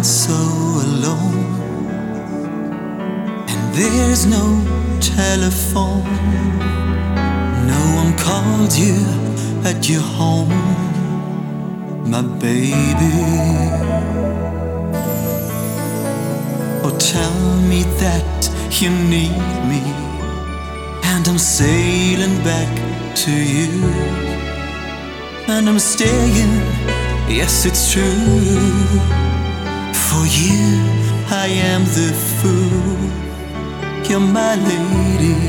so alone, and there's no telephone. No one called you at your home, my baby. Oh, tell me that you need me, and I'm sailing back to you. And I'm staying, yes it's true. For you I am the fool, you're my lady.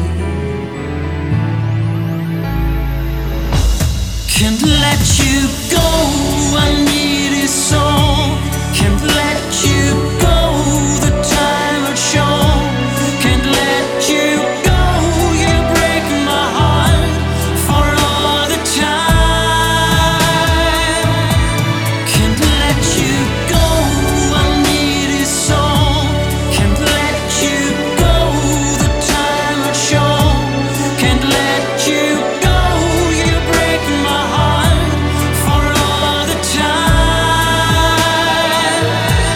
Can't let you go, I need it so. Can't let you go, the time had shown. Can't let you go, you break my heart for all the time. Can't let you go, I need it so. Can't let you go, the time had shown. Can't let you go, you break my heart for all the time.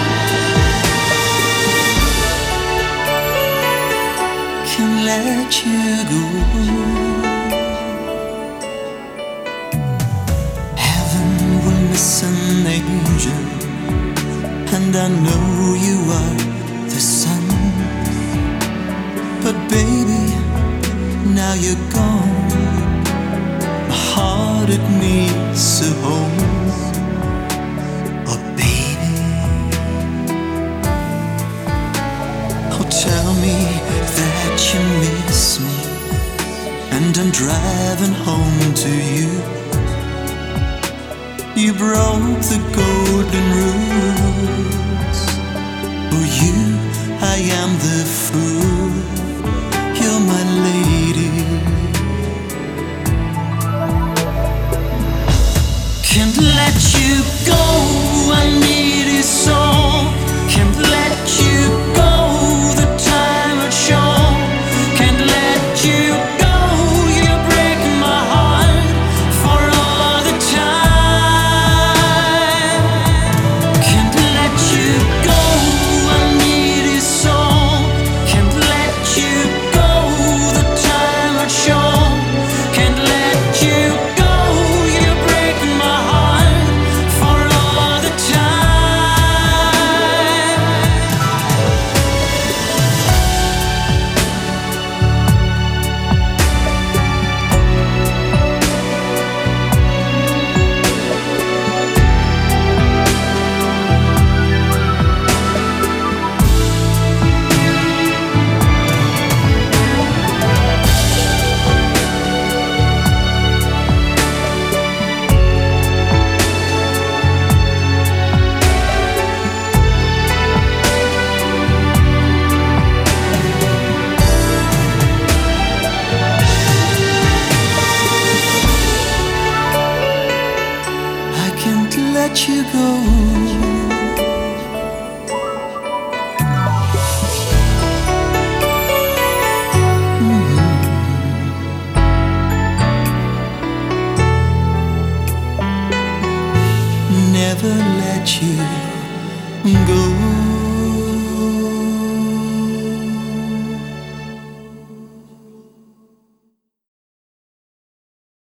Can't let you go. Heaven will miss an angel, and I know you are the sun. But baby, now you're gone. My heart, it needs a home. Oh baby, oh tell me that you miss me, and I'm driving home to you. You broke the golden rules. For you I am the fool, you're my lady. Can't let you go, I need it so. Can't let you go, the time had shown. Can't let you go, you break my heart for all the time. Can't let you go, I need it so. Can't let you go, the time had shown. Can't let you go, you break my heart for all the time. I can't let you go. Never let you go.